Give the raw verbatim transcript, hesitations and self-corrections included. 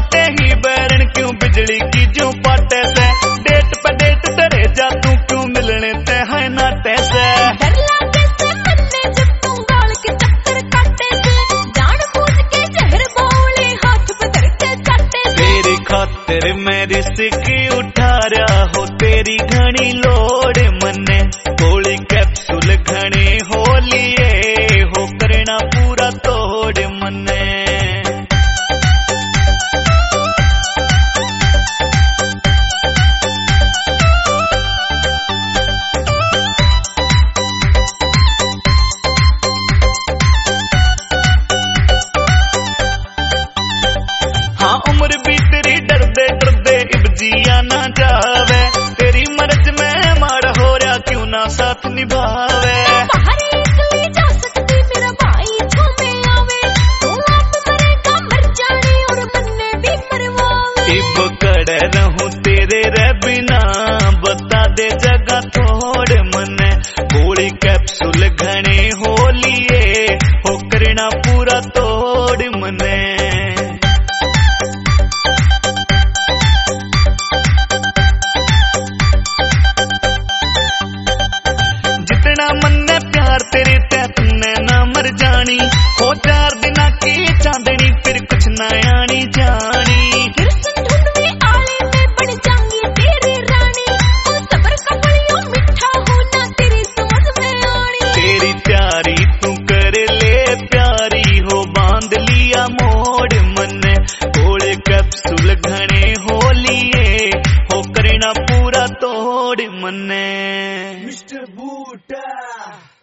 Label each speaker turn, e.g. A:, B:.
A: बाटे ही बैरन क्यों बिजली की जो पाटे से डेट पे डेट तेरे जा तू क्यों मिलने ते है नाटे से
B: डर लागे से मन्ने जब तू गाल के चक्कर काटे से जान बूझ के जहर बोले हाथ पे धर के चाटे से
A: तेरी खातिर मैं रिस्क उठा रहा हो तेरी घनी लोड़ मन्ने गोली कैप्सूल घने हो लिए हो करना पूरा तोड़ मन्ने हाँ उम्र भी तेरी डरदे डरदे इब जिया ना जावे तेरी मर्ज में मार हो रहा क्यों ना साथ निभावे
B: बाहर निकली जा सकती मेरा भाई छूमे आवे तू आप मरेगा मर जाने और मन्ने भी मरवावे
A: इब कड़े रहूं तेरे रे बिना बता दे जगह थोड़ मने गोली कैप्सूल घने हो लिए हो करना पूरा तोड़ मने जितना मन्ने प्यार तेरे ते तुमने ना मर जानी हो चार दिना की चांदनी फिर कुछ ना आनी जानी
B: फिर ढूंढवे आले में बन जाऊंगी तेरी रानी ओ सबर का फलियों मिठा होना तेरी समझ में आनी
A: तेरी प्यारी तू कर ले प्यारी हो बांध लिया मोड़ मन्ने गोले कैप्सूल घने हो लिए हो करना पूरा तोड़ मन्ने
C: मिस्टर बूटा